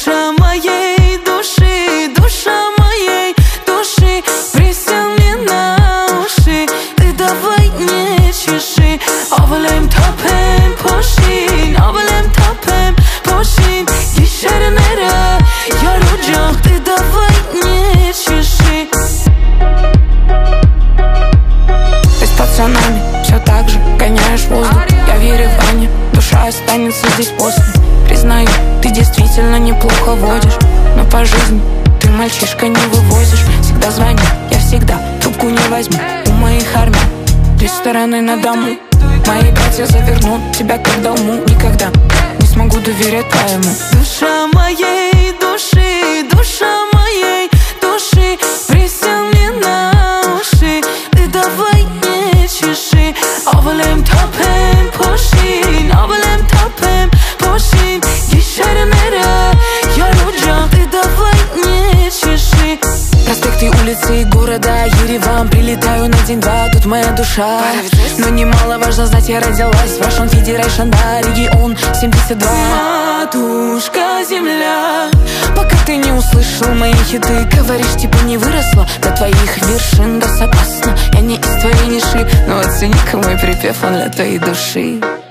душа моей души, душа моей души, присел мне на уши. Ты давай не чеши. Ovalem topem poşin, ovalem topem poşin. Дешеренера, я люблю. Ты давай не чеши. Ты с пацанами все так же гоняешь воздух. Я верю в Ане, душа останется здесь после. Признаю, ты действительно неплохо водишь, но по жизни ты мальчишка не вывозишь. Всегда звони, я всегда трубку не возьму. У моих армий рестораны на дому. Мои братья завернут тебя как долму. Никогда не смогу доверять твоему. Душа моей души, душа моей души, присел мне на уши. Ты давай не чеши. Ovalem topem poşin, ovalem topem poşin. Дешеренера, я люблю. Ты давай не чеши. Проспекты, улицы и города Ереван. Прилетаю на день-два, тут моя душа. Но немаловажно знать, я родилась в Russian Federation, да, регион 72. Матушка земля, пока ты не услышал мои хиты, говоришь, типа не выросла до твоих вершин. Да, согласна, я не из твоей ниши, но оцени-ка мой припев, он для твоей души.